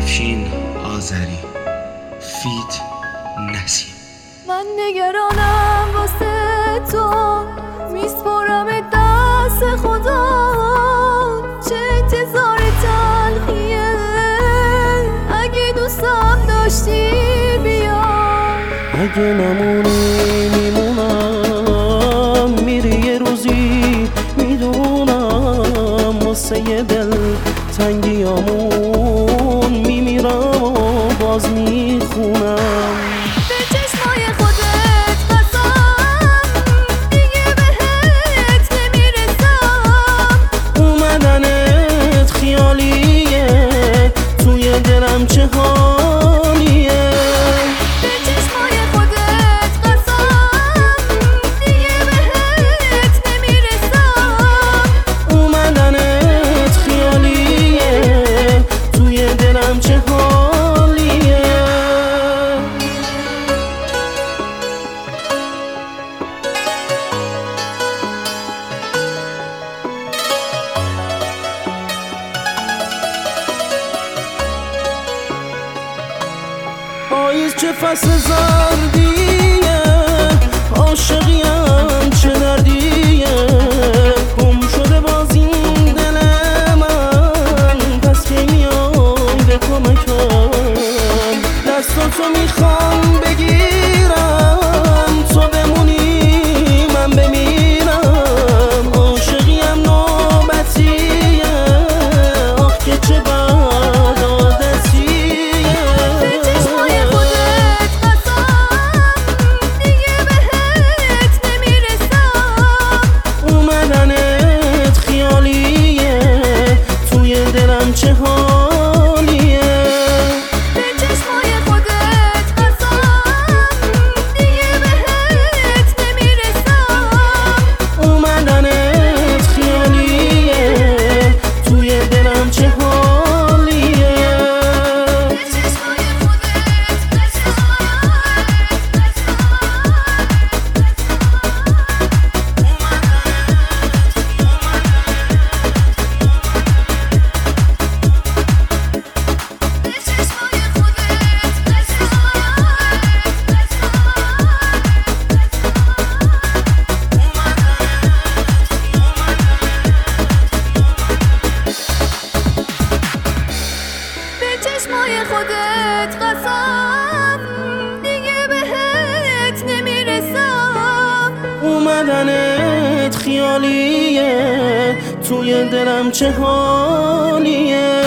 افشین آذری فیت نسیم. من نگرانم واسه تو، میسپرم دست خدا، چه انتظار تلخیه، اگه دوستم داشتی بیا. اگه نمونی میمونم، میری یه روزی میدونم، واسه یه دل تنگیامون میمیرم و باز میخونم. به چشمای خودت قسم، دیگه بهت نمیرسم. اومدنت خیالیه، توی دلم چه حالیه. به چشمای خودت قسم، دیگه بهت نمیرسم. اومدنت خیالیه، توی دلم چه حالیه. پاییز چه فصل زردیه، عاشقیم چه دردیه، گم شده باز این دل من، پس کی میای به کمکم. دستاتو میخوام بگیرم، تو بمونی من بمیرم، عاشقیم نوبتیه، آخ که چه بد عادتیه. به چشمای خودت قسم، دیگه بهت نمیرسم. اومدنت خیالیه، توی دلم چه حالیه. به چشمای خودت قسم، دیگه بهت نمیرسم. اومدنت خیالیه، توی دلم چه حالیه. به چشمای خودت چشمای خودت قسم، دیگه بهت نمیرسم. اومدنت خیالیه، توی دلم چه حالیه.